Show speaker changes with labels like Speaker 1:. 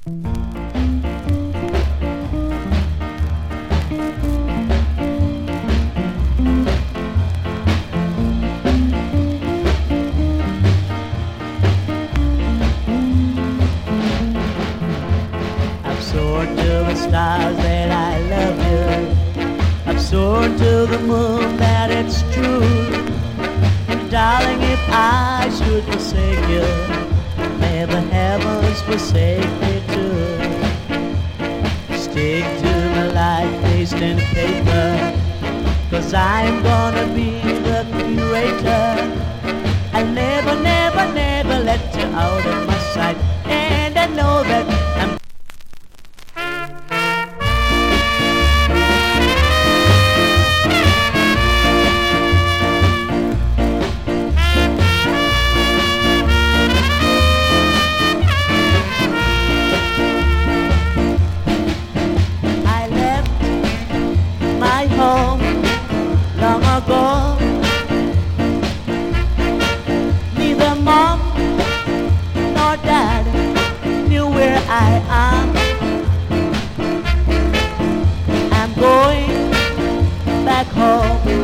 Speaker 1: I've soared to the stars that I love you. I've soared to the moon that it's true. And darling, if I should forsake you, may the heavens forsake me too. Stick to my life pasting paper, 'cause I'm gonna be the curator. I'll never, never, never let you out of my sight. And I know that I'm home long ago. Neither mom nor dad knew where I am. I'm going back home